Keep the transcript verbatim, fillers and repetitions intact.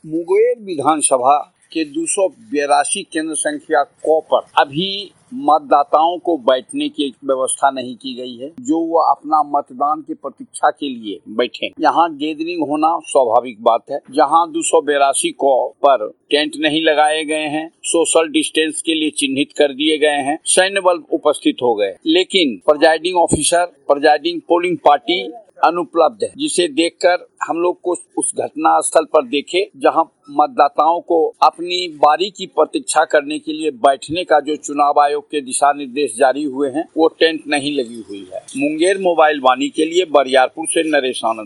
मुंगेर विधानसभा के दो सौ बिरासी केंद्र संख्या क पर अभी मतदाताओं को बैठने की व्यवस्था नहीं की गई है, जो वो अपना मतदान की प्रतीक्षा के लिए बैठे। यहाँ गैदरिंग होना स्वाभाविक बात है। जहाँ दो सौ बिरासी क पर टेंट नहीं लगाए गए हैं, सोशल डिस्टेंस के लिए चिन्हित कर दिए गए हैं, सैन्य बल उपस्थित हो गए, लेकिन presiding officer, presiding polling party अनुपलब्ध है, जिसे देखकर हम लोग को उस घटना स्थल पर देखे जहां मतदाताओं को अपनी बारी की प्रतीक्षा करने के लिए बैठने का जो चुनाव आयोग के दिशा निर्देश जारी हुए हैं, वो टेंट नहीं लगी हुई है। मुंगेर मोबाइल वाणी के लिए बरियारपुर से नरेश आनंद।